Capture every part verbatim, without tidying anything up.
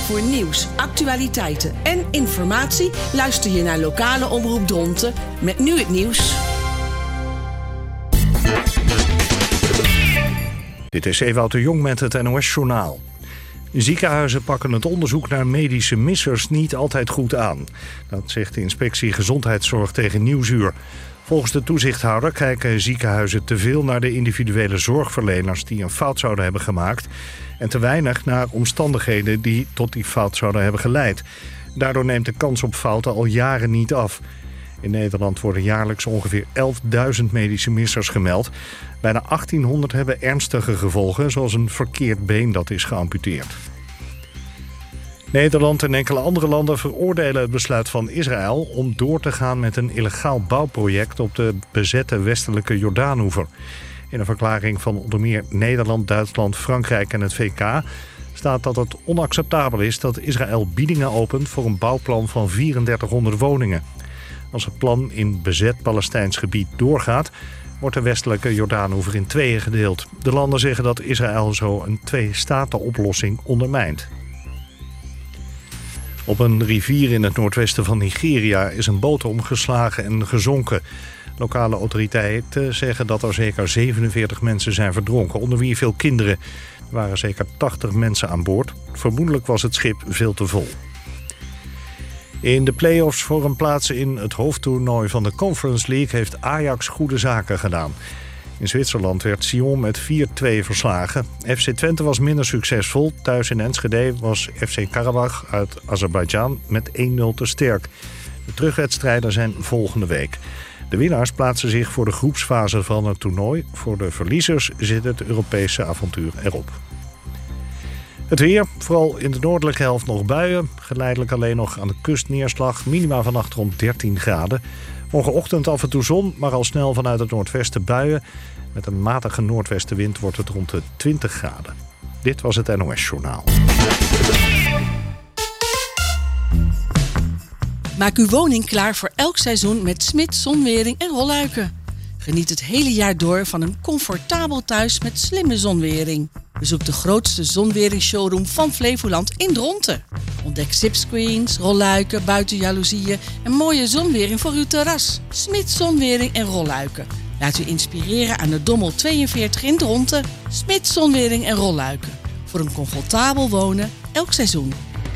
Voor nieuws, actualiteiten en informatie luister je naar lokale omroep Dronten met nu het nieuws. Dit is Ewout de Jong met het N O S-journaal. Ziekenhuizen pakken het onderzoek naar medische missers niet altijd goed aan. Dat zegt de inspectie Gezondheidszorg tegen Nieuwsuur. Volgens de toezichthouder kijken ziekenhuizen te veel naar de individuele zorgverleners die een fout zouden hebben gemaakt en te weinig naar omstandigheden die tot die fout zouden hebben geleid. Daardoor neemt de kans op fouten al jaren niet af. In Nederland worden jaarlijks ongeveer elfduizend medische missers gemeld. Bijna achttienhonderd hebben ernstige gevolgen, zoals een verkeerd been dat is geamputeerd. Nederland en enkele andere landen veroordelen het besluit van Israël om door te gaan met een illegaal bouwproject op de bezette westelijke Jordaanoever. In een verklaring van onder meer Nederland, Duitsland, Frankrijk en het V K staat dat het onacceptabel is dat Israël biedingen opent voor een bouwplan van drieduizendvierhonderd woningen. Als het plan in bezet Palestijns gebied doorgaat, wordt de westelijke Jordaanoever in tweeën gedeeld. De landen zeggen dat Israël zo een twee-staten-oplossing ondermijnt. Op een rivier in het noordwesten van Nigeria is een boot omgeslagen en gezonken. Lokale autoriteiten zeggen dat er zeker zevenenveertig mensen zijn verdronken, onder wie veel kinderen. Er waren zeker tachtig mensen aan boord. Vermoedelijk was het schip veel te vol. In de play-offs voor een plaats in het hoofdtoernooi van de Conference League heeft Ajax goede zaken gedaan. In Zwitserland werd Sion met vier-twee verslagen. F C Twente was minder succesvol. Thuis in Enschede was F C Karabach uit Azerbeidzjan met één nul te sterk. De terugwedstrijden zijn volgende week. De winnaars plaatsen zich voor de groepsfase van het toernooi. Voor de verliezers zit het Europese avontuur erop. Het weer, vooral in de noordelijke helft nog buien. Geleidelijk alleen nog aan de kust neerslag. Minima vannacht rond dertien graden. Morgenochtend af en toe zon, maar al snel vanuit het noordwesten buien. Met een matige noordwestenwind wordt het rond de twintig graden. Dit was het N O S-journaal. Maak uw woning klaar voor elk seizoen met Smits Zonwering en Rolluiken. Geniet het hele jaar door van een comfortabel thuis met slimme zonwering. Bezoek de grootste zonweringsshowroom van Flevoland in Dronten. Ontdek zipscreens, rolluiken, buitenjaloezieën en mooie zonwering voor uw terras. Smits Zonwering en Rolluiken. Laat u inspireren aan de Dommel tweeënveertig in Dronten. Smits Zonwering en Rolluiken. Voor een comfortabel wonen elk seizoen.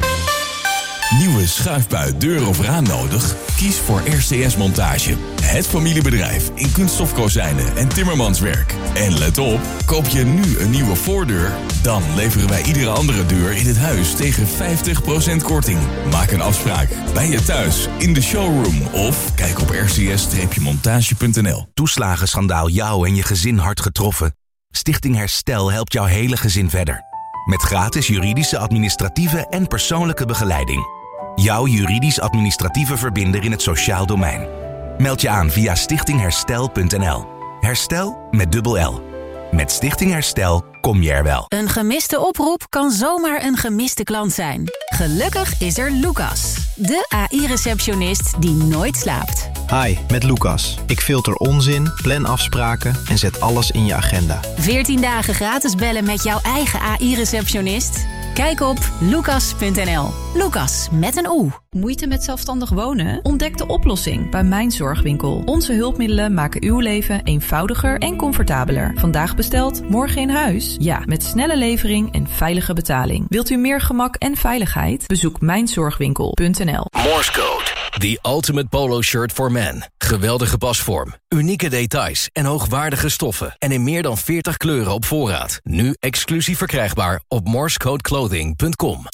Nieuwe schuifbui, deur of raam nodig? Kies voor R C S Montage. Het familiebedrijf in kunststofkozijnen en timmermanswerk. En let op, koop je nu een nieuwe voordeur, dan leveren wij iedere andere deur in het huis tegen vijftig procent korting. Maak een afspraak bij je thuis, in de showroom of kijk op r c s montage punt n l. Toeslagenschandaal jou en je gezin hard getroffen? Stichting Herstel helpt jouw hele gezin verder. Met gratis juridische, administratieve en persoonlijke begeleiding. Jouw juridisch-administratieve verbinder in het sociaal domein. Meld je aan via stichting herstel punt n l. Herstel met dubbel L. Met Stichting Herstel kom je er wel. Een gemiste oproep kan zomaar een gemiste klant zijn. Gelukkig is er Lucas, de A I-receptionist die nooit slaapt. Hi, met Lucas. Ik filter onzin, plan afspraken en zet alles in je agenda. veertien dagen gratis bellen met jouw eigen A I-receptionist? Kijk op lucas punt n l. Lucas met een O. Moeite met zelfstandig wonen? Ontdek de oplossing bij Mijn Zorgwinkel. Onze hulpmiddelen maken uw leven eenvoudiger en comfortabeler. Vandaag besteld, morgen in huis? Ja, met snelle levering en veilige betaling. Wilt u meer gemak en veiligheid? Bezoek mijn zorgwinkel punt n l. Morse Code, the ultimate polo shirt for men. Geweldige pasvorm, unieke details en hoogwaardige stoffen. En in meer dan veertig kleuren op voorraad. Nu exclusief verkrijgbaar op morsecodeclothing punt com.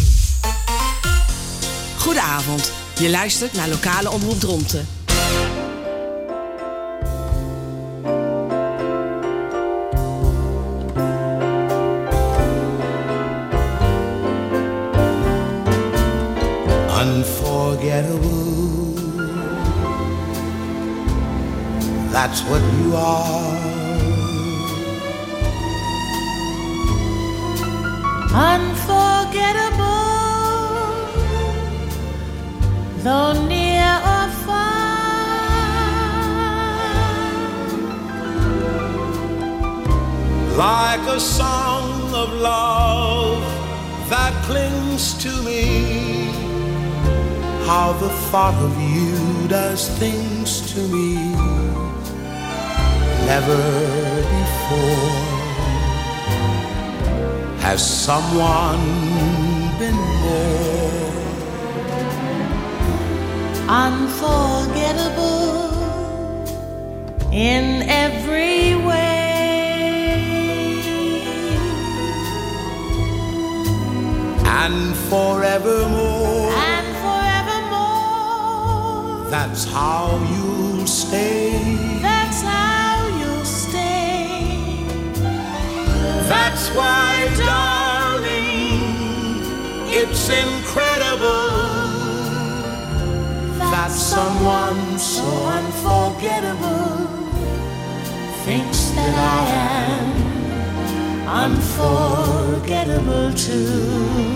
Goedenavond. Je luistert naar lokale omroep Dronten. Unforgettable, that's what you are. Unforgettable, though near or far. Like a song of love that clings to me. How the thought of you does things to me never before has someone been more unforgettable in every way, and forevermore, and forevermore. That's how you'll stay. That's how you'll stay. That's why, darling, it's incredible that someone so unforgettable thinks that I am unforgettable too.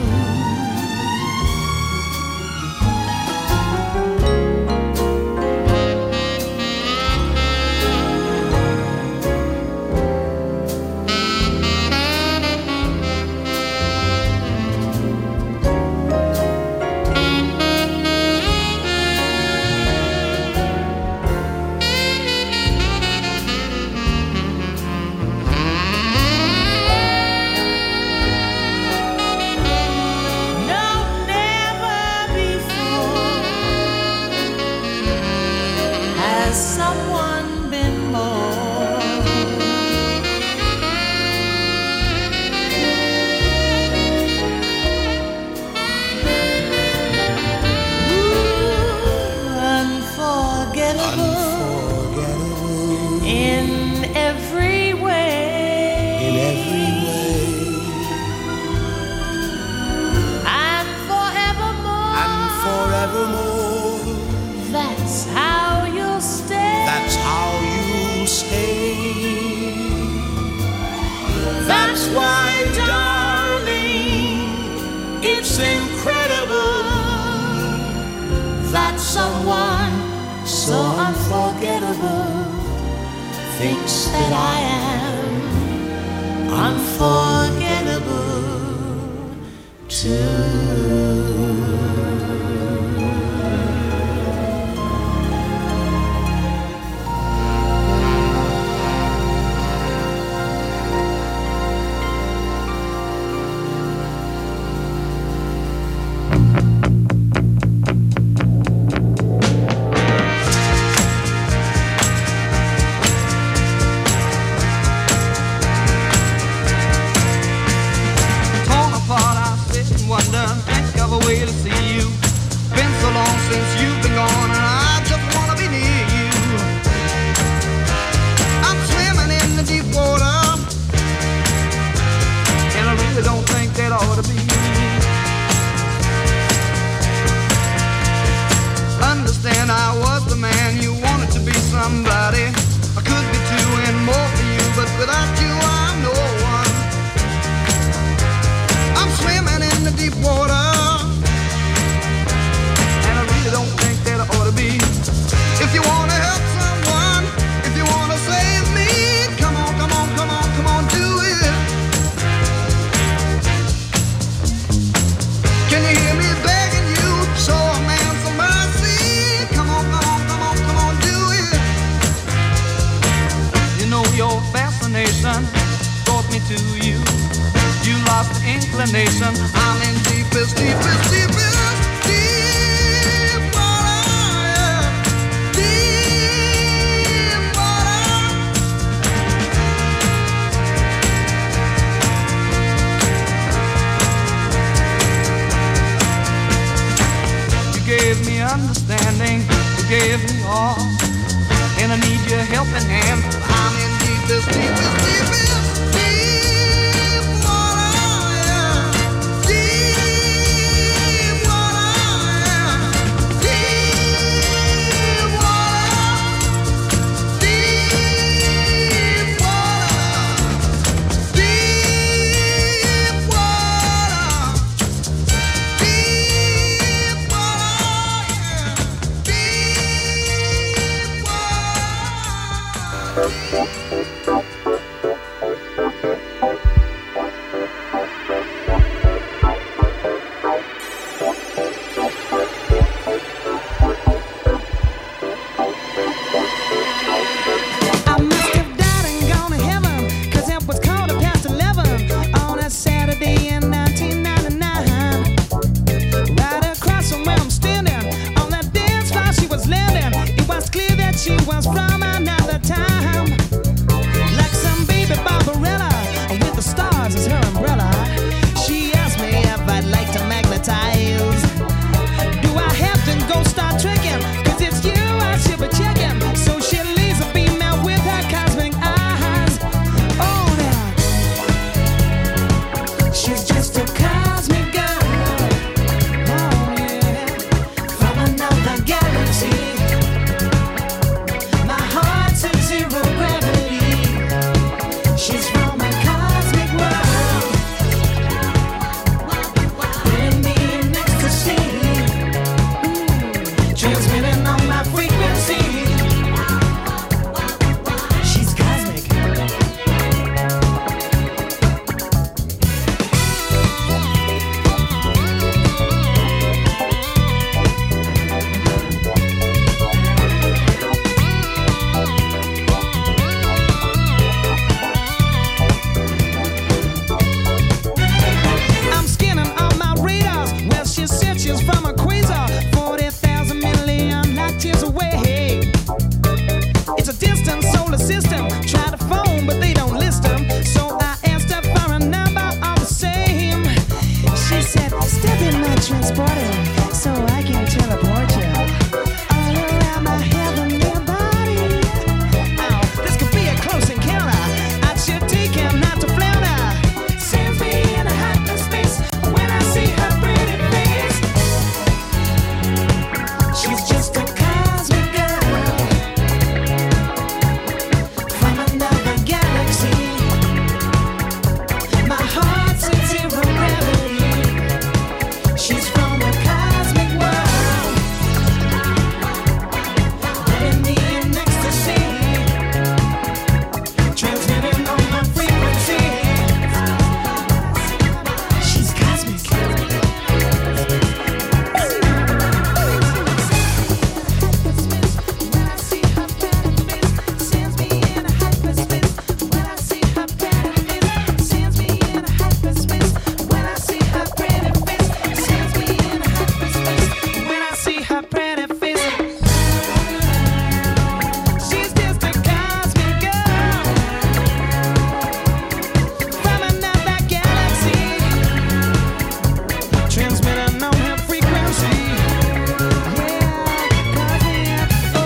said, step in my transporter so I can teleport you all around my heavenly body. Oh, this could be a close encounter. I should take him not to flounder. Sends me in a hyperspace when I see her pretty face. She's just a cosmic girl from another galaxy. My heart's in zero gravity. She's from a cosmic world, living me in ecstasy, transmitting on my frequency. She's cosmic. Sends me in a hyperspace when I see her pretty face. Sends me in a hyperspace when I see her pretty face. Sends me in a hyperspace when I see her pretty face. She's just a cosmic girl from another galaxy, transmitting on her frequency. Yeah, cosmic. Oh,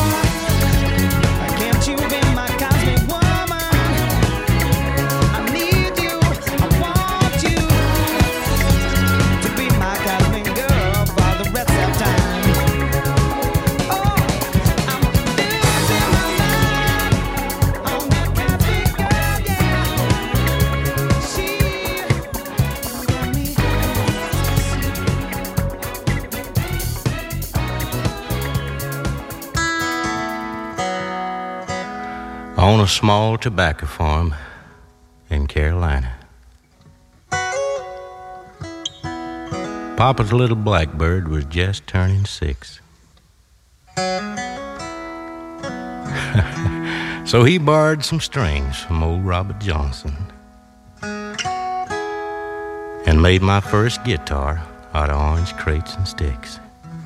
can't you be my cosmic woman? I need you, I want you to be my cosmic girl for the rest of time. Oh, I'm losing my mind on that cosmic girl, yeah. She got me. On a small tobacco farm in Carolina, Papa's little blackbird was just turning six. So he borrowed some strings from old Robert Johnson and made my first guitar out of orange crates and sticks.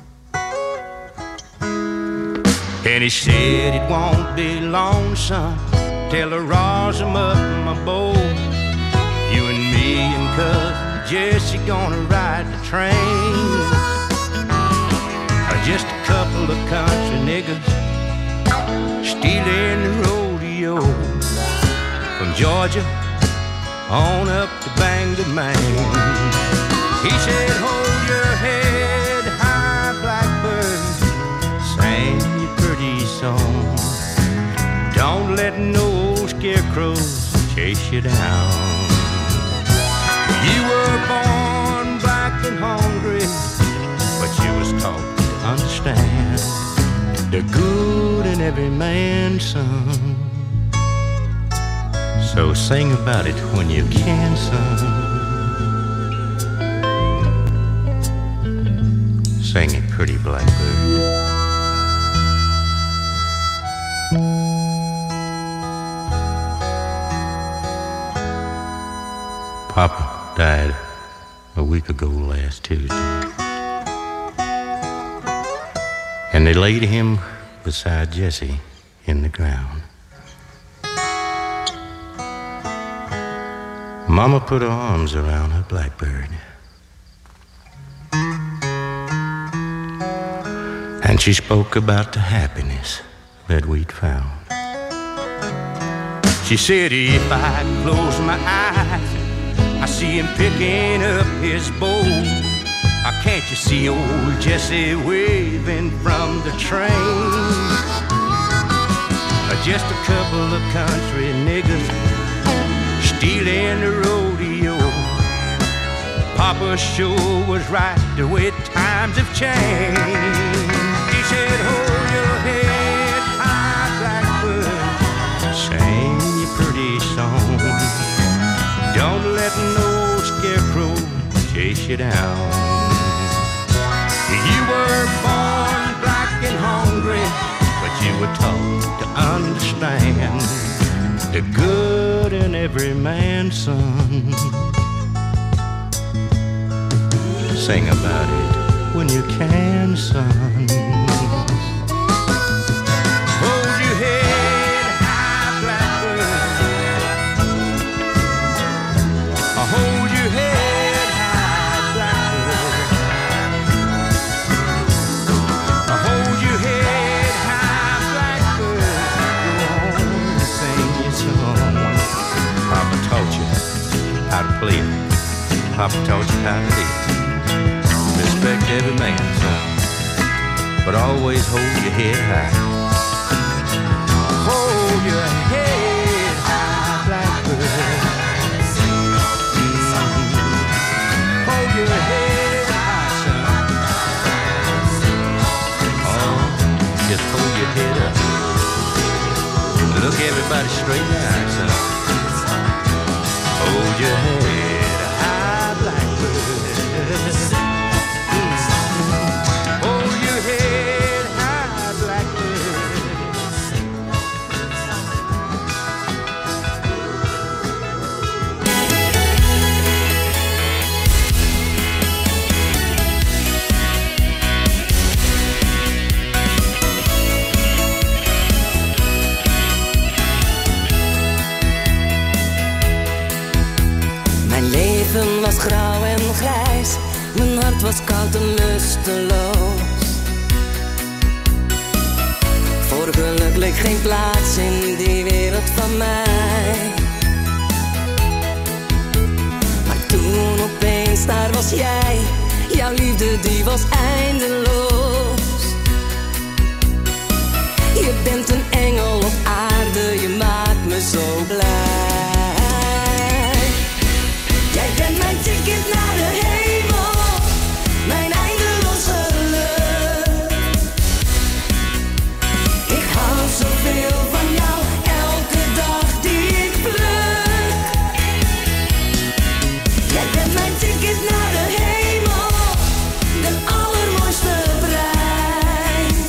And he said it won't be long, son, till I rouse him up in my boat. You and me and cousin Jesse gonna ride the train. Or just a couple of country niggas stealing the rodeo from Georgia on up to Bangor, Maine. He said, hold your head high, blackbird, sing your pretty song. Don't let no scarecrows chase you down. You were born black and hungry, but you was taught to understand the good in every man's son. So sing about it when you can, son. Sing it, pretty blackbird. Papa died a week ago last Tuesday, and they laid him beside Jesse in the ground. Mama put her arms around her blackbird, and she spoke about the happiness that we'd found. She said, if I close my eyes, I see him picking up his bow. Or can't you see old Jesse waving from the train? Or just a couple of country niggas stealing the rodeo. Papa sure was right the way times have changed. He said, hold your head high, blackbird, sing your pretty song. Don't let no scarecrow chase you down. You were born black and hungry, but you were taught to understand the good in every man's son. Sing about it when you can, son. Hold your head high, blackbird. Hold your head high, Papa taught you how to live. Respect every man, son, but always hold your head high. Hold your head high, blackbird. Hold your head high, son. Oh, just hold your head up. Look everybody straight in the eye, son. Hold your head high, blackbird. Hold your head high, blackbird. Mijn leven was grauw en grijs, mijn hart was koud en lusteloos. Voor geluk leek geen plaats in die wereld van mij. Maar toen opeens daar was jij, jouw liefde die was eindeloos. Je bent een engel op aarde, je maakt me zo blij. Jij bent mijn ticket naar de hemel, mijn eindeloos geluk. Ik hou zoveel van jou, elke dag die ik pluk. Jij bent mijn ticket naar de hemel, de allermooiste prijs.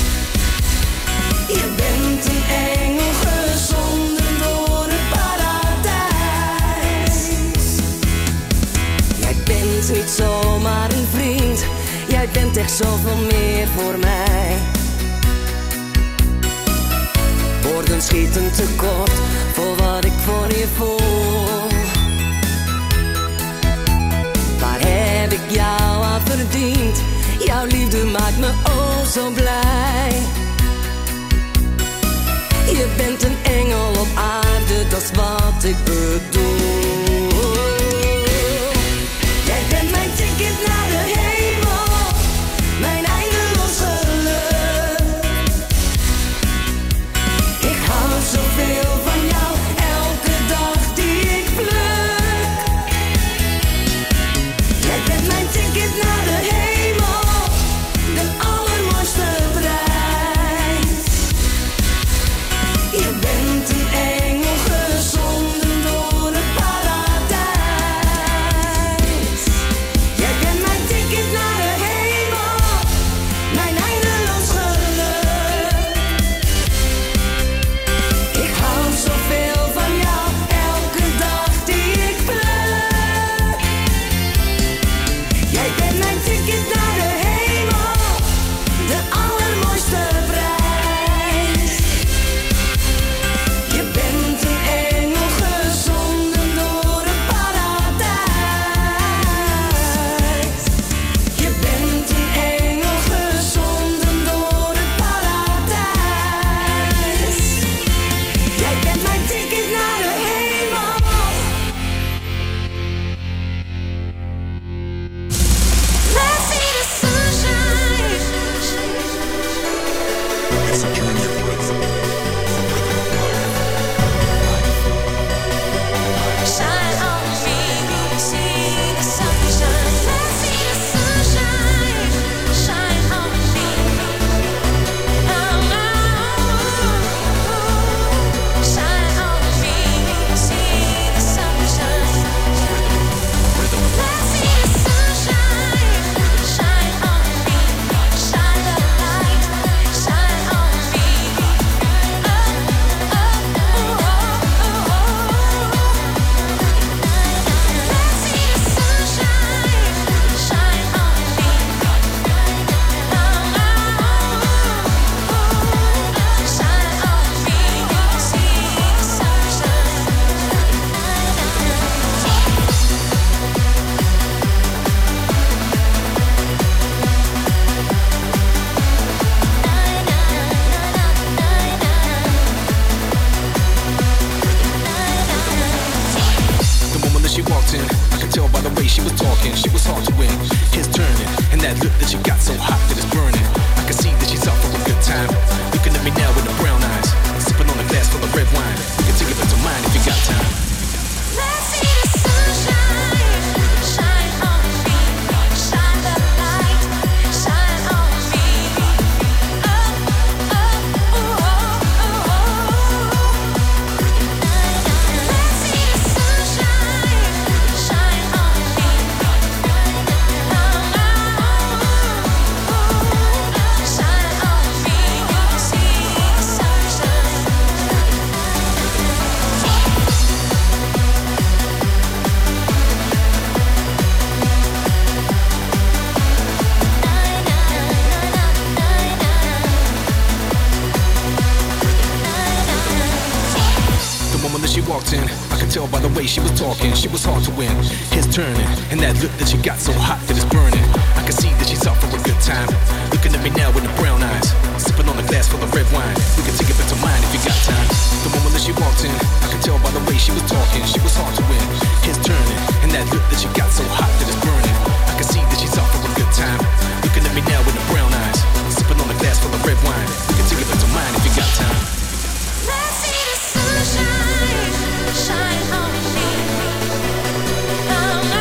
Je bent een engel gezonden door het paradijs. Jij bent niet zomaar een vriend, jij bent echt zoveel meer voor mij. Woorden schieten tekort voor wat ik voor je voel. Waar heb ik jou aan verdiend? Jouw liefde maakt me oh zo blij. Je bent een engel op aarde, dat is wat ik bedoel. Jij bent mijn ticket naar de hemel, mijn eindeloos geluk. Ik hou zoveel van jou, elke dag die ik pluk. Jij bent mijn ticket naar de hemel, de allermooiste prijs. Je bent een engel gezonden door het paradijs. that look that you got so hot that it's burning. I can see that she's out for a good time. Looking at me now with the brown eyes, sipping on a glass full of red wine. We can take it back to mine if you got time. Let's see the sunshine, shine on me, shine the light, shine on me. Oh, oh, oh, oh, oh. Let's see the sunshine, shine on me. Oh, oh, oh, shine on me. See the sunshine. The moment that she walked in, I could tell by the way she was talking, she was hard to win. Here's turning, and that look that she got so hot that it's burning. I can see that she's out for a good time. Looking at me now with the brown eyes, sipping on a glass full of red wine. We can take it back to mine if you got time. The moment that she walked in, I could tell by the way she was talking, she was hard to win. Here's turning, and that look that she got so hot that it's burning. I can see that she's out for a good time. Looking at me now with the brown eyes, sipping on a glass full of red wine. We can take it back to mine if you got time. Let's see the sunshine, shine on me. Oh, oh,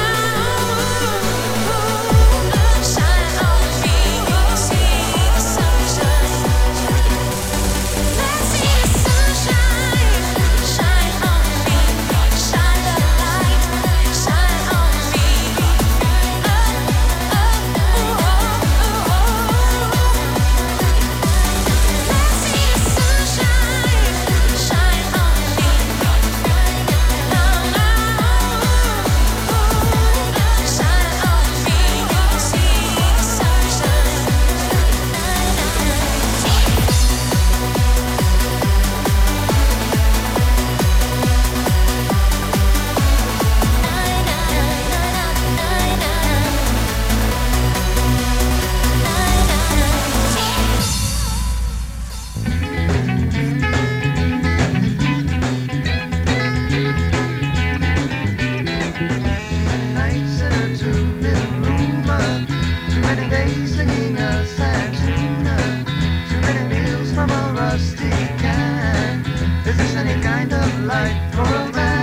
oh, shine on me. See the sunshine. Let's see the sunshine, shine on me. Shine the light, shine on me. Oh, oh, oh, oh. Let's see the sunshine, shine on me. Oh, oh, oh, shine on me. See the sunshine. Nights in a two-bit room, too many days singing a sad tune, too many meals from a rusty can. Is this any kind of life for a man?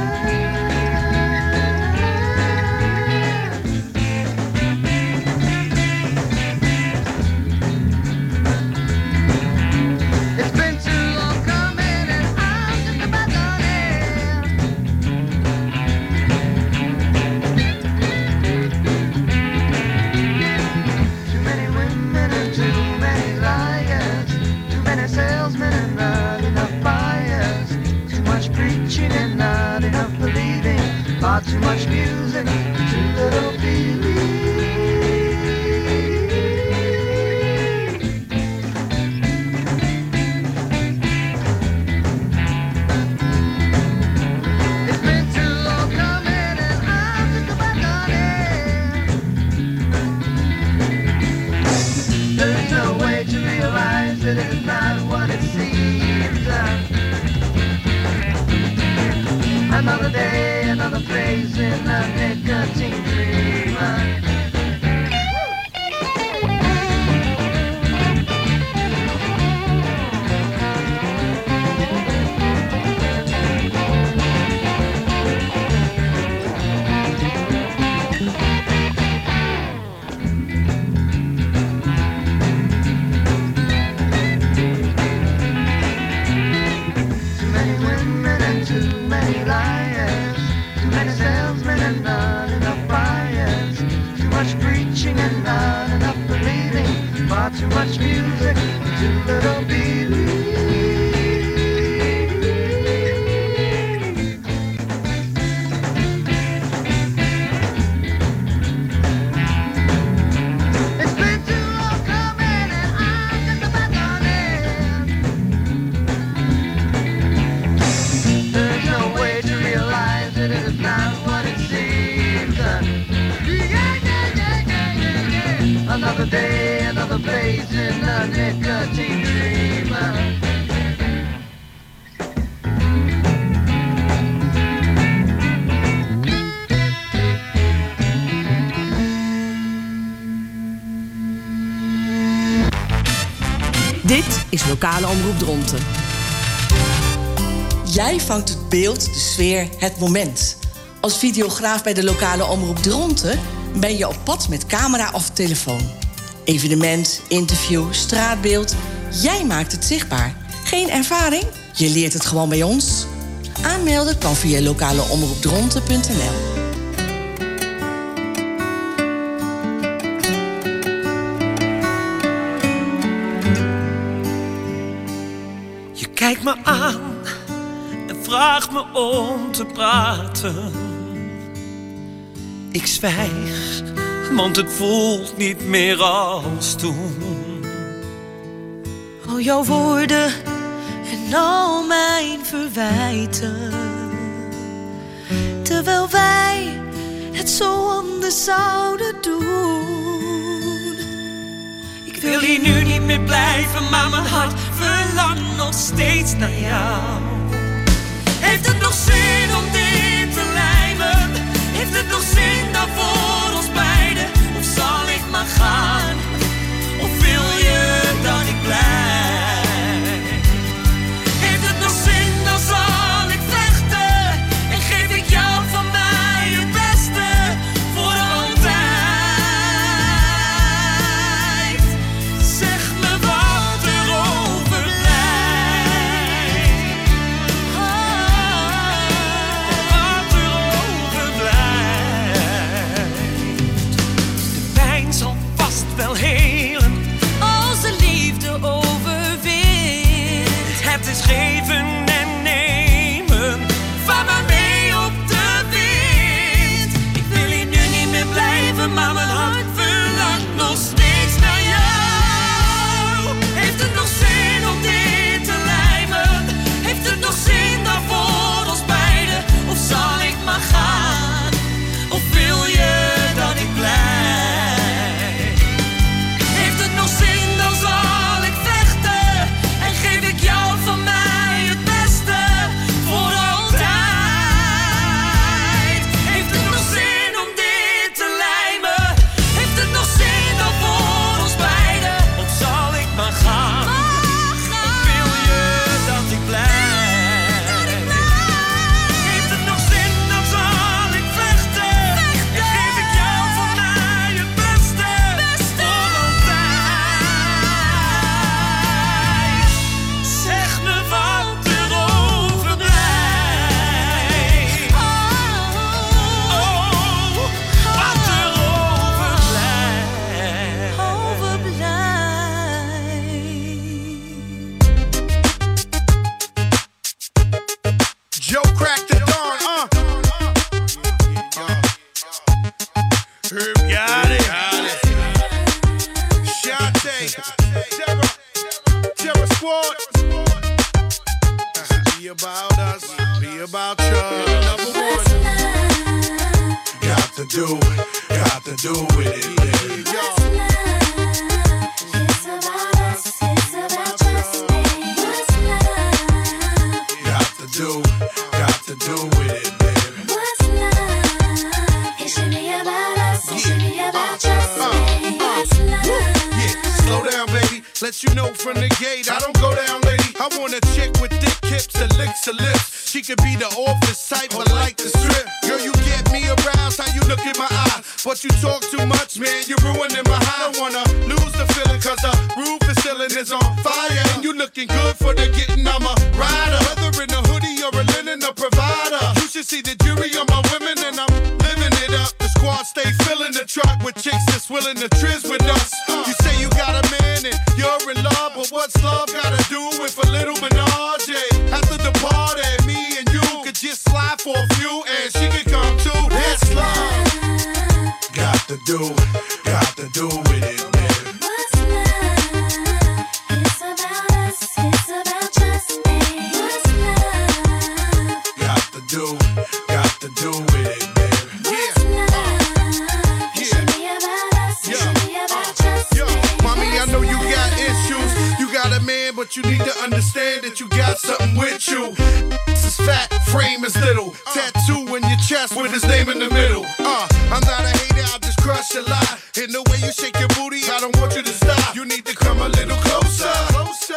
It's been too long coming and I'm just about done in. Too many women and too many liars, too many salesmen and not enough buyers, too much preaching and not enough believing, far too much music, too little feeling. It's been too long coming and I'm just about done in. There's no way to realize that it's not what it seems. Another day, another face in a nicotine dream. Too many women and too many liars, too many salesmen and not enough buyers, too much preaching and not enough believing, far too much music, too little believing. It's been too long coming and I'm just about done in. There's no way to realize that it is not what it seems. Yeah, yeah, yeah, yeah, yeah, yeah. Another day, another place in a nicotine dream. Dit is Lokale Omroep Dronten. Jij vangt het beeld, de sfeer, het moment. Als videograaf bij de Lokale Omroep Dronten ben je op pad met camera of telefoon. Evenement, interview, straatbeeld. Jij maakt het zichtbaar. Geen ervaring? Je leert het gewoon bij ons. Aanmelden kan via lokaleomroepdronten punt n l. Kijk me aan en vraag me om te praten. Ik zwijg, want het voelt niet meer als toen. Al jouw woorden en al mijn verwijten, terwijl wij het zo anders zouden doen. Ik wil hier nu niet meer blijven, maar mijn hart verlangt nog steeds naar jou. Heeft het nog zin om dit te lijmen? Heeft het nog zin dan voor ons beiden? Of zal ik maar gaan? Of wil je dat ik blijf? Heeft het nog zin, dan zal ik vechten. En geef ik jou van mij het beste voor altijd. Zeg me wat er overblijft. Wat er overblijft. De pijn zal vast wel helen als de liefde overwint. Het is geven en nemen, vaar maar mee op de wind. Ik wil hier nu niet meer blijven, maar mijn hart verlangt nog steeds naar jou. Heeft het nog zin om dit te lijmen? Heeft het nog zin dan voor ons beiden? Of zal ik maar gaan? Of wil je dat ik blijf? Heeft het nog zin, dan zal ik vechten. En geef ik jou van mij het beste voor altijd. Heeft het nog zin om dit te lijmen? Heeft het nog zin dan voor ons beiden? Of zal ik maar gaan? Of wil je dat ik blijf? Heeft het nog zin, dan zal ik vechten. En geef ik jou van mij het beste voor altijd. Zeg me wat er overblijft. Oh, wat er overblijft. Joe cracked the dawn, uh. Herb got it. Shante, Terror, Terror Squad. Be about us, be about you. Number one. Got to do, got to do with it, baby. Got to do, got to do with it, baby. Yeah, slow down, baby. Let you know from the gate, I don't go down, lady. I want a chick with thick hips that licks her lips. She could be the office type, but like the strip. Girl, you get me aroused, how you look in my eye. But you talk too much, man, you're ruining my high. I don't wanna lose the feeling, cause the roof is ceiling is on fire. And you looking good for the getting, I'm a rider. Whether in a hoodie or a linen, a provider. You should see the jury on my women, and I'm living it up. The squad stay filling the truck with chicks that's willing to trizz with us. You say you got a man and you're in love, but what's love gotta do with a little menage? After the party, me and you could just slide for a few, and she could come too. That's love. Got to do, got to do with it, baby. Got to do, got to do with it, baby. Yeah. Mommy, I know you got issues. You got a man, but you need to understand that you got something with you. This is fat, frame is little. Tattoo in your chest with his name in the middle. Uh, I'm not a hater, I'll just crush a lie. In the way you shake your booty, I don't want you to stop. You need to come a little closer.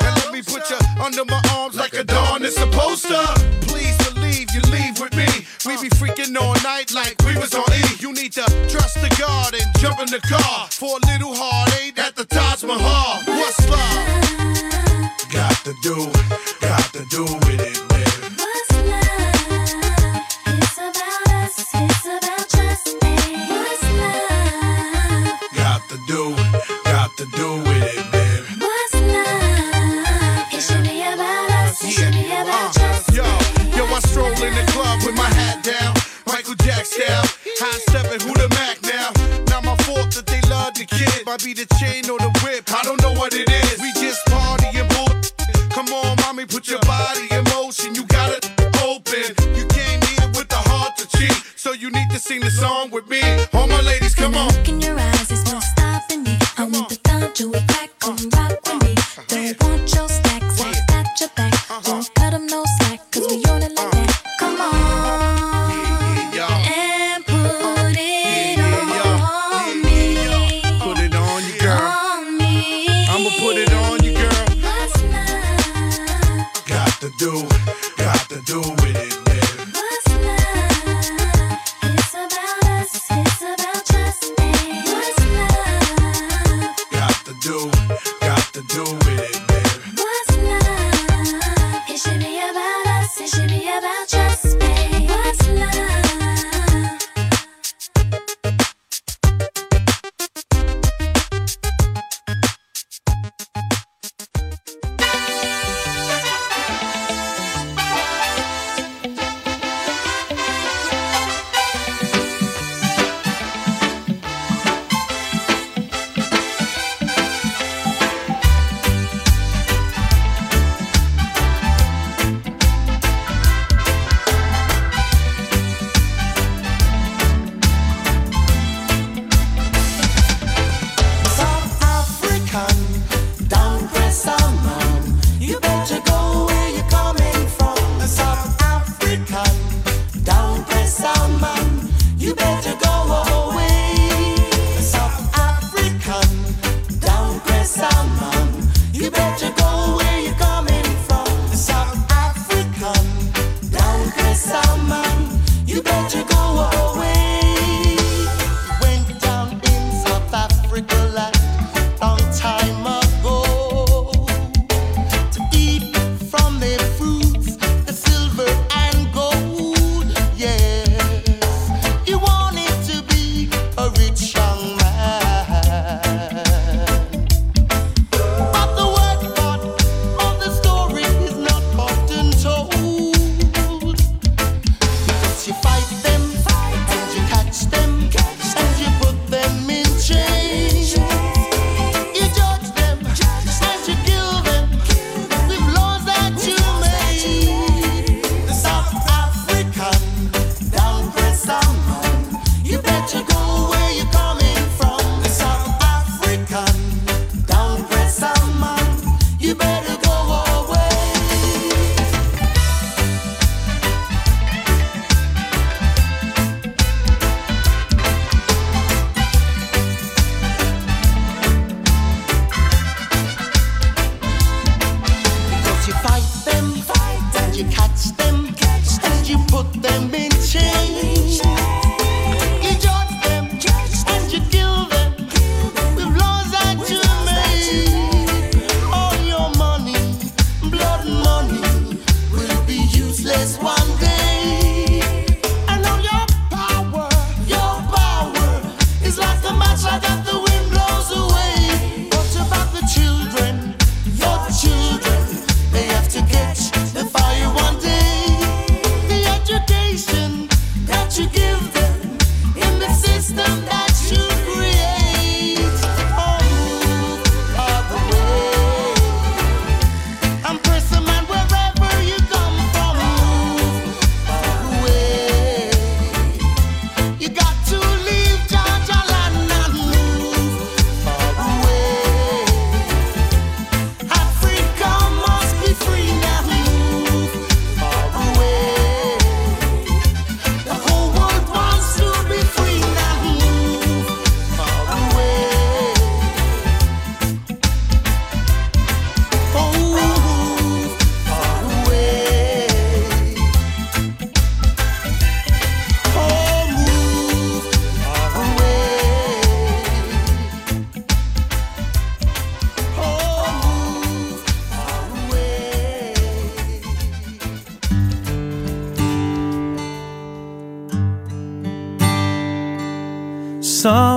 in the car for a little heartache at the Taj Mahal. What's love? Got to do, got to do with it, baby. What's love? It's about us, it's about just me. What's love? Got to do, got to do with it, baby. What's love? It should be about us, it should be about just Yo, yo, I stroll in the club with my hat down, Michael Jack style, high stepping, who the Mac now? Not my fault that they love the kid, might be the chain or the whip, I don't know what it is. We just party and bull. Come on, mommy, put your body in motion, you got it open. You came here with the heart to cheat, so you need to sing the song with me. All my ladies, come on. Look in your eyes, it's not stopping me. I want the thought to attack, come rock with me. Don't want your stacks, I got your back. Won't cut them no slack, cause we on it like that. Come on, and put it on me. Put it on you, girl. On me. I'ma put it on you, girl. What's love? Got to do, got to do with it, baby. What's love? It's about us, it's about just me. What's love? Got to do, got to do with it, baby. What's love? It should be about us, it should be about just me. What's love? South African, down press on man. You better go where you're coming from. South African, down press on man. You better go away. South African, down press on man. You better go where you're coming from. South African, down press on man. You better go away. Went down in South Africa land long time ago to eat from their fruits, the silver and gold. Yes, he wanted to be a rich young man. But the worst part of the story is not often told. Because you fight them, and you catch them, and you put them in chains. You judge them, and you kill them with laws that you made. The South African, down press on man. You better go where you're coming from. The South African, down press on man. You better go away. Because you fight them, and you catch them, and you put them in chains. You judge them, and you kill them with laws that you made. All your money, blood money, will be useless one day. And all your power, your power is like a match that the wind blows away. What about the children, your children? They have to catch the fire one day. The education that you give them in the system that you create. Oh, move out the way. And press a man wherever you come from. Move far away. You got to leave Georgia land and move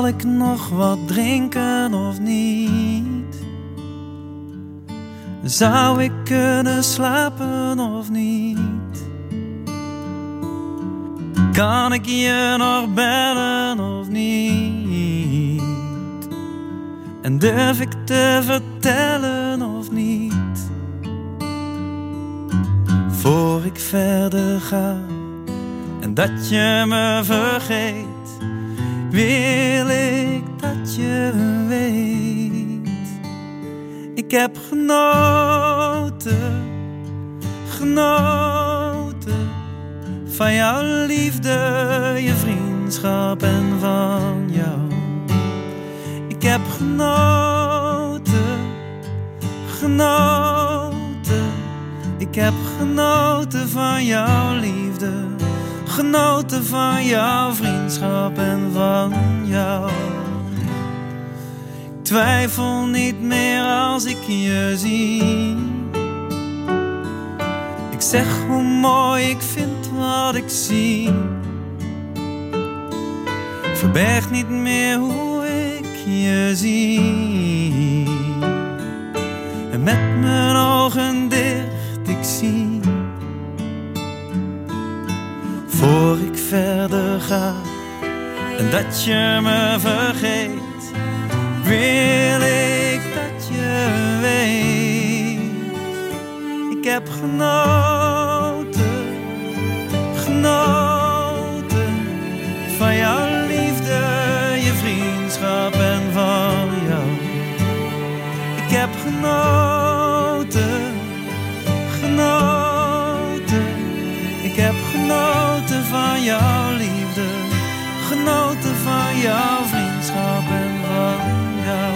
Zal ik nog wat drinken of niet? Zou ik kunnen slapen of niet? Kan ik je nog bellen of niet? En durf ik te vertellen of niet? Voor ik verder ga en dat je me vergeet, wil ik dat je weet. Ik heb genoten, genoten van jouw liefde, je vriendschap en van jou. Ik heb genoten, genoten. Ik heb genoten van jouw liefde, genoten van jouw vriendschap en van jou. Ik twijfel niet meer als ik je zie. Ik zeg hoe mooi ik vind wat ik zie. Verberg niet meer hoe ik je zie. En met mijn ogen dicht ik zie. Voor ik verder ga en dat je me vergeet, wil ik dat je weet. Ik heb genoten, genoten van jouw liefde, je vriendschap en van jou. Ik heb genoten, genoten. Ik heb genoten van jouw liefde, genoten van jouw vriendschap en van jou.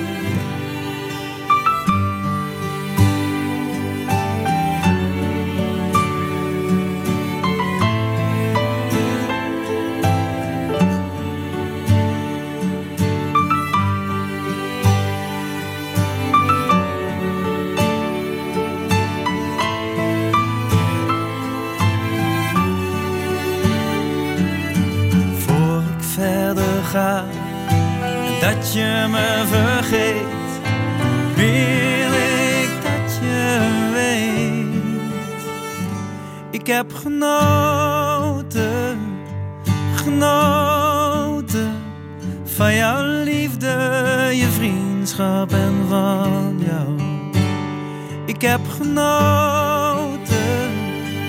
En dat je me vergeet, wil ik dat je weet. Ik heb genoten, genoten van jouw liefde, je vriendschap en van jou. Ik heb genoten,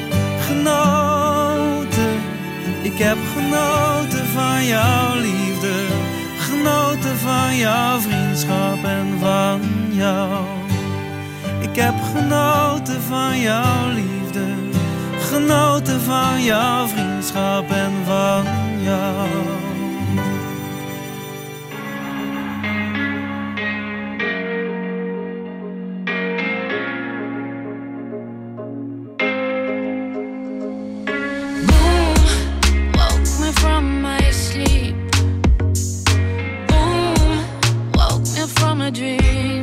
genoten. Ik heb genoten van jouw liefde, genoten van jouw vriendschap en van jou. Ik heb genoten van jouw liefde, genoten van jouw vriendschap en van jou. From my sleep, boom, woke me from a dream.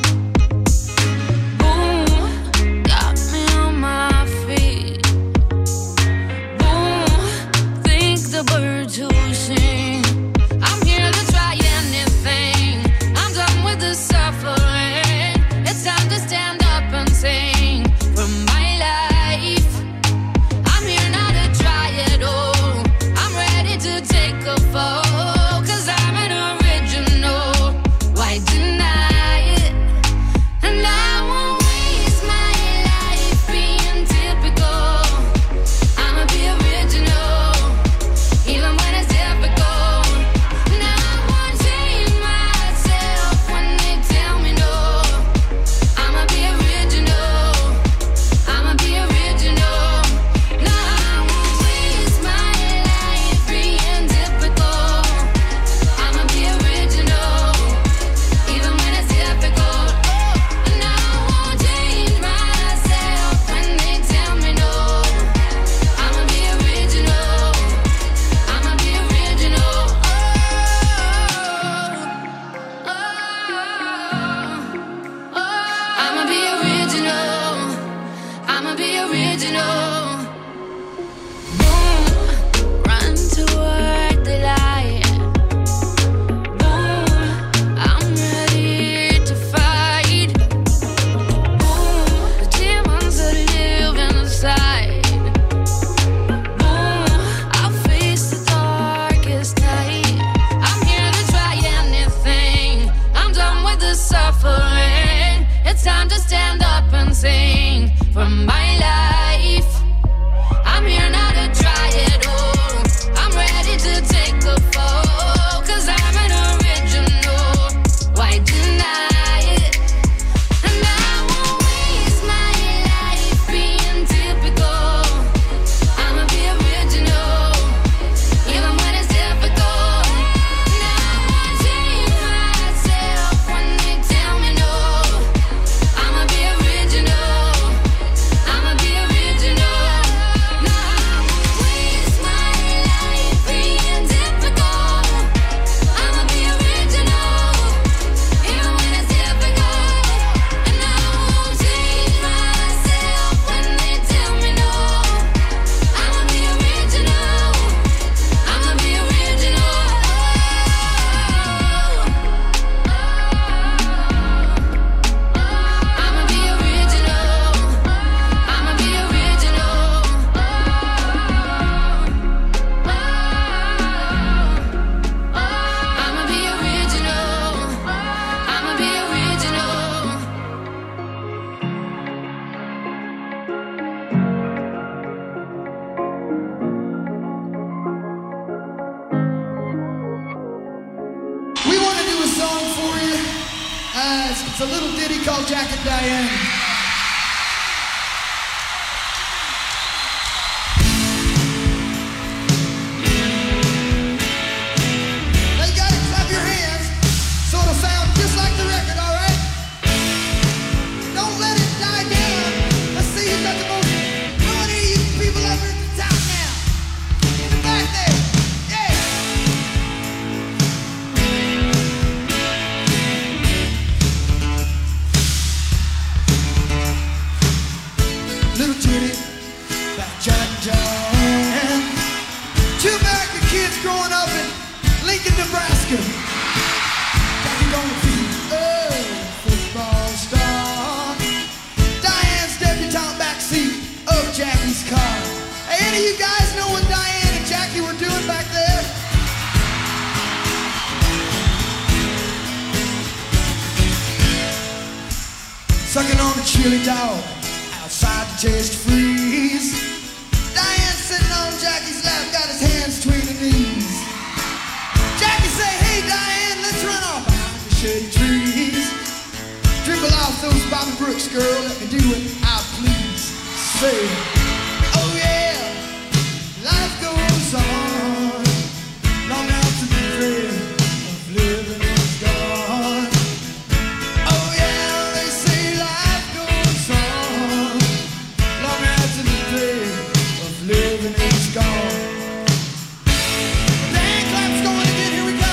Boom, got me on my feet. Boom, think the birds who sing. I'm here to try anything. I'm done with the suffering. It's time to stand up and sing for my life. I'm here now to try it all. To take a fall, cause I'm an original. Why deny? It's time to stand up and sing for my life. I'm here now to try it all. I'm ready to take the fall, 'cause I'm an original. Why deny it? And I won't waste my life being typical. I'ma be original, even when it's difficult. And I won't change myself when they tell me no. I'ma be original, I'ma be original. No, I won't waste my life being typical. I'ma be original, even when it's difficult. And I won't change myself when they tell me no. I'ma be original, I'ma be original. I'ma be original, I'ma be original. I'ma be original, I'ma be original. We want to do a song for you. Uh, it's, it's a little ditty called Jack and Diane. Now you gotta clap your hands so it'll sound just like the record, all right? Don't let it die down. Let's see who's got the most money, you people up in the town now. In the back there. Yeah. Little Jenny, about Jack and Diane. Two American kids growing up in Lincoln, Nebraska. Jackie gonna be a football star. Diane's debutante backseat of Jackie's car. Hey, any of you guys know what Diane and Jackie were doing back there? Sucking on a chili dog outside the taste freeze. Diane sitting on Jackie's lap, got his hands between her knees. Jackie say, hey Diane, let's run off behind the shady trees. Dribble off those Bobby Brooks, girl, let me do it, I please. Say, oh yeah, life goes on, long after the thrill of living is gone. Oh yeah, they say life goes on, long after the thrill of living is gone. The hand clap's going again, here we go.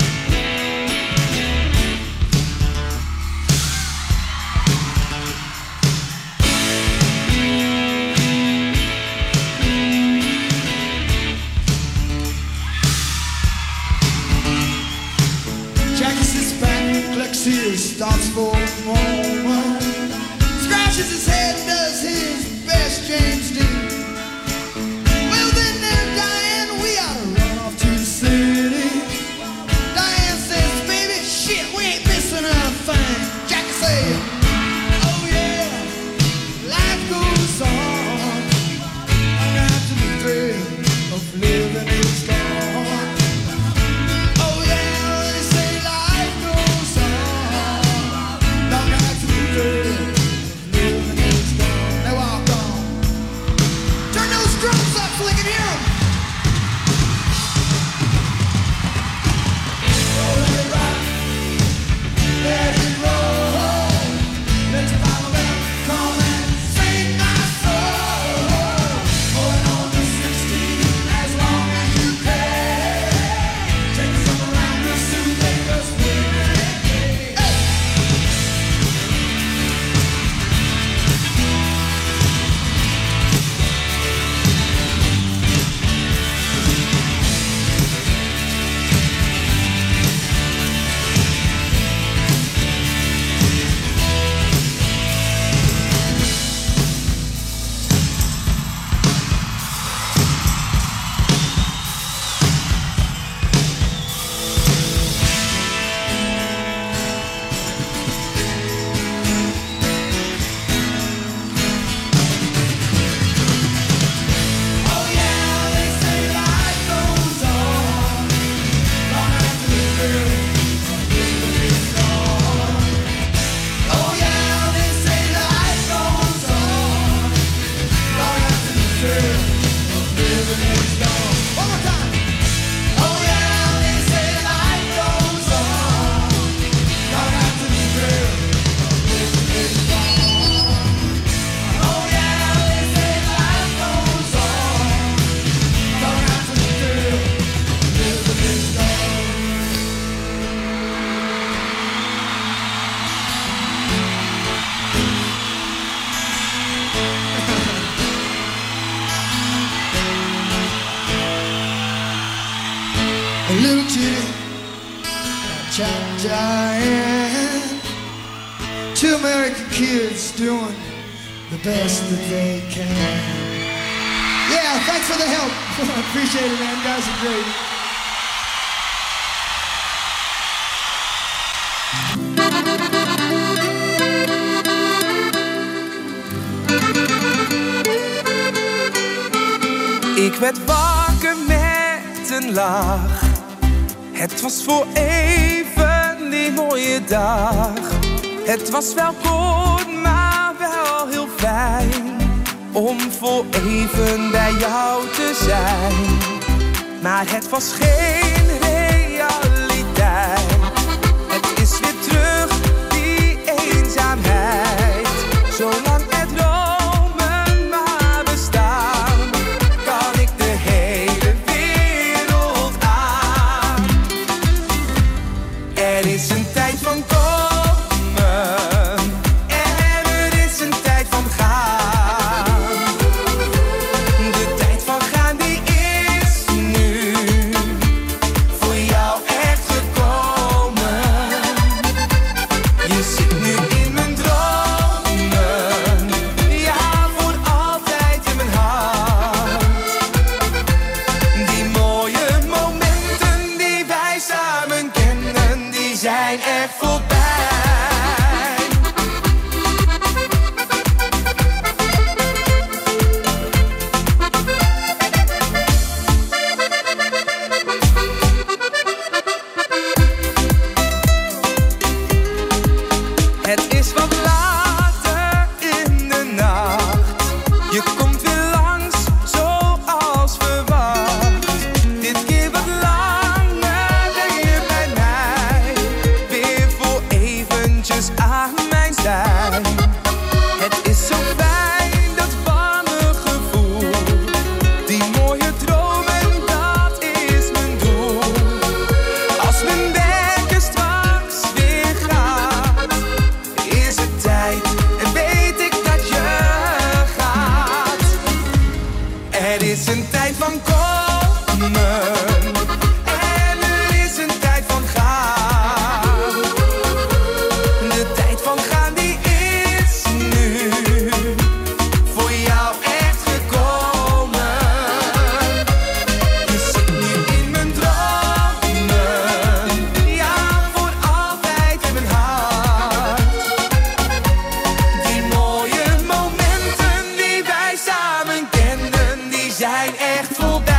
Jackie sits back, collects ears, stops for a moment, scratches his head and does his best James Dean. Well then there, Diane, we ought to run off to the city. Diane says, baby, shit, we ain't missing a thing. Jackie says, oh yeah, life goes on, long after the thrill of living is gone. Oh yeah, they say life goes on, long after the thrill of living is gone. They walk on. trying. Two American kids doing the best that they can. Yeah, thanks for the help. I appreciate it, man. You guys are great. Ik werd wakker met een lach. Het was voor even die mooie dag. Het was wel kort, maar wel heel fijn om voor even bij jou te zijn. Maar het was geen realiteit. Het is weer terug, die eenzaamheid. Zolang het dromen maar bestaan, kan ik de hele wereld aan. Er is een tijd van komen en er is een tijd van gaan. De tijd van gaan die is nu voor jou echt gekomen. Je zit nu in mijn dromen, ja, voor altijd in mijn hart. Die mooie momenten die wij samen kennen, die zijn echt voorbij. Het is wat later in de nacht. Je komt weer langs, zoals verwacht. Dit keer wat langer ben je bij mij. Weer voor eventjes aan mijn zij. Het is zo fijn, dat warme gevoel. Die mooie dromen, dat is mijn doel. Als mijn wekker straks weer gaat, is het tijd en weet ik dat je gaat. Er is een tijd van komen en er is een tijd van gaan. De tijd van gaan die is nu voor jou echt gekomen. Je zit nu in mijn dromen, ja, voor altijd in mijn hart. Die mooie momenten die wij samen kenden, die zijn echt voorbij.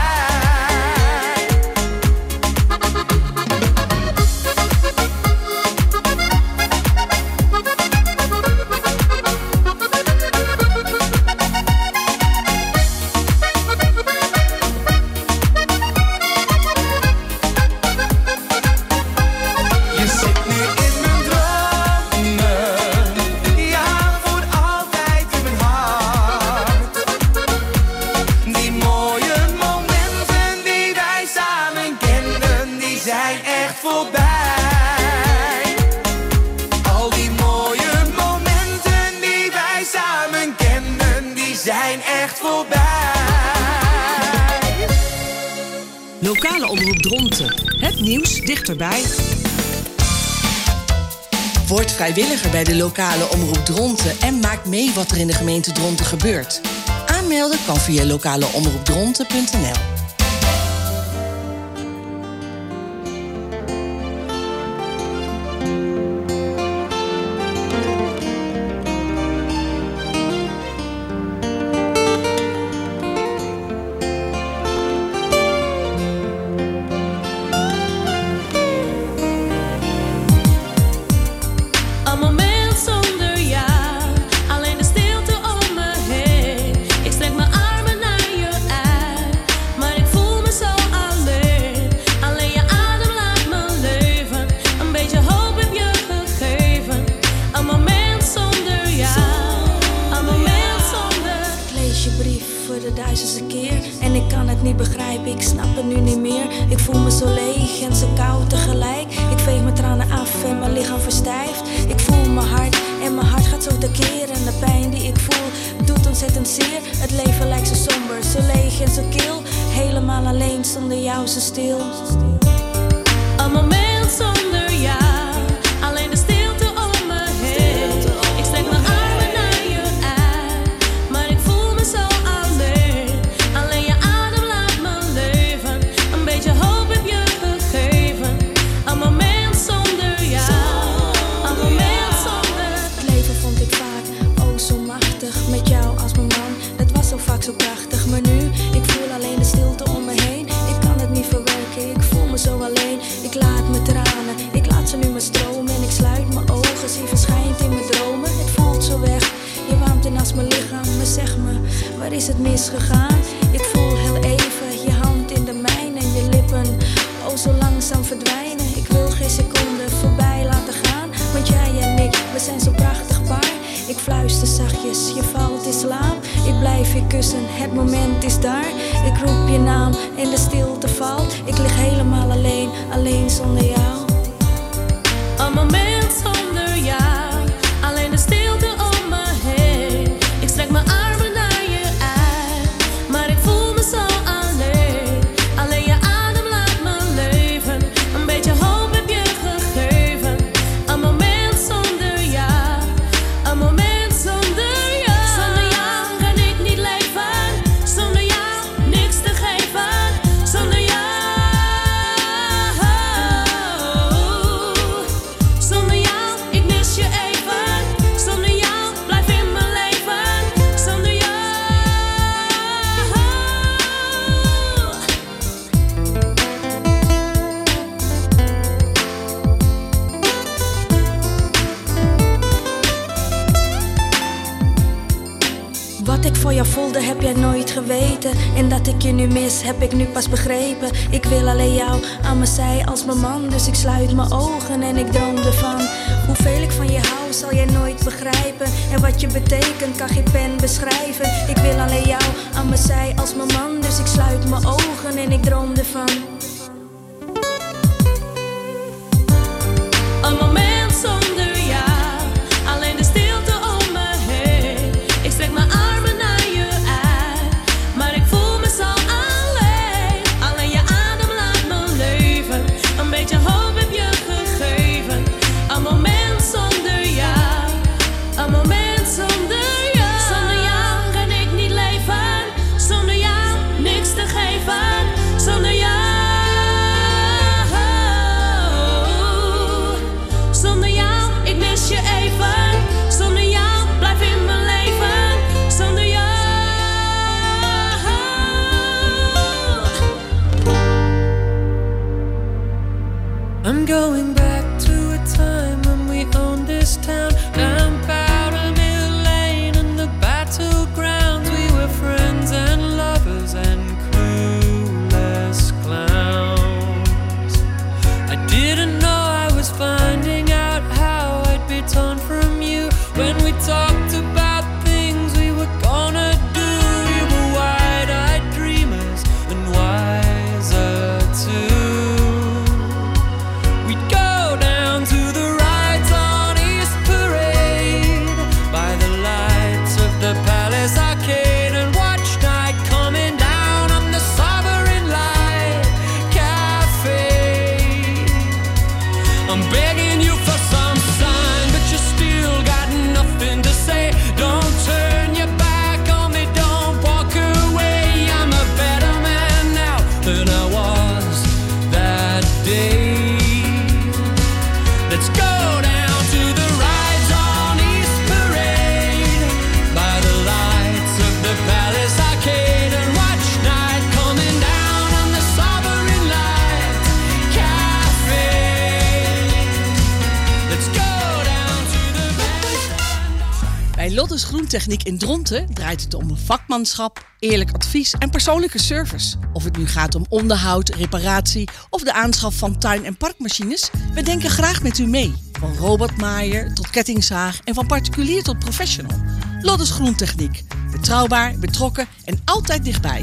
Je zit nu in mijn dromen, ja, voor altijd in mijn hart. Die mooie momenten die wij samen kenden, die zijn echt voorbij. Al die mooie momenten die wij samen kenden, die zijn echt voorbij. Lokale omroep Dronten. Het nieuws dichterbij. Word vrijwilliger bij de lokale omroep Dronten en maak mee wat er in de gemeente Dronten gebeurt. Aanmelden kan via lokaleomroepdronten punt n l. Een moment zonder jou, alleen de stilte om me heen. Ik strek mijn armen naar je uit, maar ik voel me zo alleen. Alleen je adem laat me leven, een beetje hoop heb je gegeven. Een moment zonder jou, een moment zonder. Ik lees je brief voor de duizendste keer en ik kan het niet begrijpen, ik snap het nu niet meer. Ik voel me zo leeg en zo koud tegelijk. Ik veeg mijn tranen af en mijn lichaam verstijft. Ik voel mijn hart en mijn hart gaat zo tekeer. En de pijn die ik voel doet ontzettend zeer. Het leven lijkt zo somber, zo leeg en zo kil. Helemaal alleen, zonder jou zo stil. Een moment zonder jou, is het misgegaan? Ik voel heel even je hand in de mijne en je lippen oh zo langzaam verdwijnen. Ik wil geen seconde voorbij laten gaan, want jij en ik, we zijn zo prachtig paar. Ik fluister zachtjes, je valt in slaap. Ik blijf je kussen, het moment is daar. Ik roep je naam en de stilte valt. Ik lig helemaal alleen, alleen zonder jou. Een moment zonder jou, alleen de stilte om me heen. Ik strek mijn armen naar je uit, maar ik voel me zo alleen. Alleen je adem laat me leven, een beetje hoop heb je gegeven. Een moment zonder jou, een moment zonder jou. Zonder jou kan ik niet leven, zonder jou niks te geven. Zonder jou, zonder jou, ik mis je even. Zonder jou, blijf in mijn leven. Zonder jou. Wat ik voor jou voelde heb jij nooit geweten. En dat ik je nu mis heb ik nu pas begrepen. Ik wil alleen jou aan mijn zij als mijn man. Dus ik sluit mijn ogen en ik droom ervan. Hoeveel ik van je hou zal jij nooit begrijpen. En wat je betekent kan geen pen beschrijven. Ik wil alleen jou aan mijn zij als mijn man. Dus ik sluit mijn ogen en ik droom ervan. Een moment zonder jou, alleen de stilte om me heen. Ik strek mijn armen naar je uit, maar ik voel me zo alleen. Alleen je adem laat me leven, een beetje hoop heb je gegeven. Een moment zonder jou, een moment zonder jou. Zonder jou kan ik niet leven, zonder jou niks te geven. Zonder jou. Zonder jou, ik mis je even. Zonder jou, blijf in mijn leven. Zonder jou. I'm going back to a time when we owned this town. Down Powder Mill Lane and the battlegrounds. We were friends and lovers and clueless clowns. I didn't know I was finding out how I'd be torn from you. When we talked about things we were gonna do, we were wide-eyed dreamers and wiser too. We'd go down to the rides on East Parade by the lights of the Palace Arcade and watch night coming down on the Sovereign Light Cafe. I'm begging you for some sign, but you still got nothing to say. Don't turn your back on me, don't walk away. I'm a better man now than I was that day. Let's go down to the rides on East Parade by the lights of the Palace Arcade and watch night coming down on the Sovereign Light Cafe. Let's go down to the bandstand. Bij Lottes Groentechniek in Dronten draait het om vakmanschap, eerlijk advies en persoonlijke service. Of het nu gaat om onderhoud, reparatie of de aanschaf van tuin- en parkmachines, we denken graag met u mee. Van robotmaaier tot kettingzaag en van particulier tot professional. Lottes Groentechniek. Betrouwbaar, betrokken en altijd dichtbij.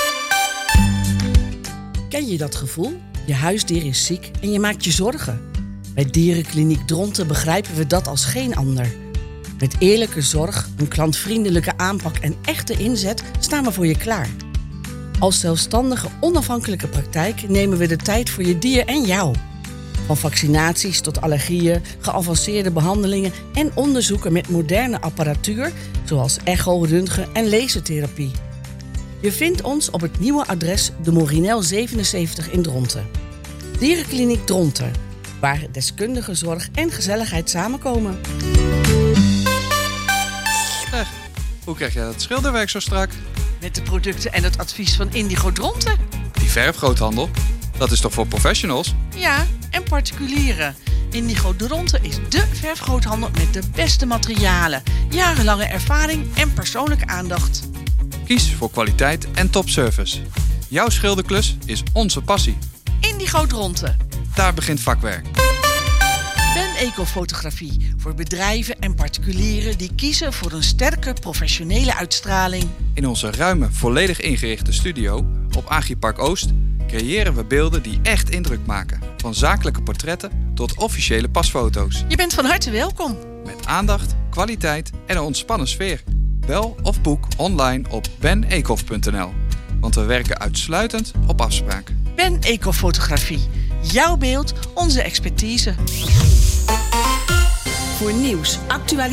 Ken je dat gevoel? Je huisdier is ziek en je maakt je zorgen. Bij Dierenkliniek Dronten begrijpen we dat als geen ander. Met eerlijke zorg, een klantvriendelijke aanpak en echte inzet staan we voor je klaar. Als zelfstandige, onafhankelijke praktijk nemen we de tijd voor je dier en jou. Van vaccinaties tot allergieën, geavanceerde behandelingen en onderzoeken met moderne apparatuur, zoals echo, röntgen en lasertherapie. Je vindt ons op het nieuwe adres de Morinel zevenenzeventig in Dronten. Dierenkliniek Dronten, waar deskundige zorg en gezelligheid samenkomen. Zeg, hoe krijg jij dat schilderwerk zo strak? Met de producten en het advies van Indigo Dronten. Die verfgroothandel, dat is toch voor professionals? Ja, en particulieren. Indigo Dronten is dé verfgroothandel met de beste materialen, jarenlange ervaring en persoonlijke aandacht. Kies voor kwaliteit en topservice. Jouw schilderklus is onze passie. Indigo Dronten. Daar begint vakwerk. Ben Ecofotografie. Voor bedrijven en particulieren die kiezen voor een sterke professionele uitstraling. In onze ruime, volledig ingerichte studio op Agripark Oost creëren we beelden die echt indruk maken. Van zakelijke portretten tot officiële pasfoto's. Je bent van harte welkom. Met aandacht, kwaliteit en een ontspannen sfeer. Bel of boek online op ben ecof punt n l. Want we werken uitsluitend op afspraak. Ben Ecofotografie. Jouw beeld, onze expertise. Voor nieuws, actualiteit.